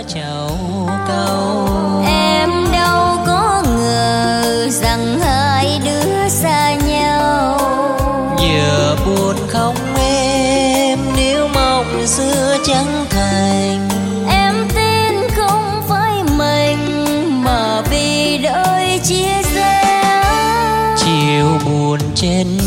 trầu câu. Em đâu có ngờ rằng hai đứa xa nhau. Giờ buồn không em, nếu mong xưa chẳng thành. Em tin không phải mình mà vì đôi chia rẽ. Chiều buồn trên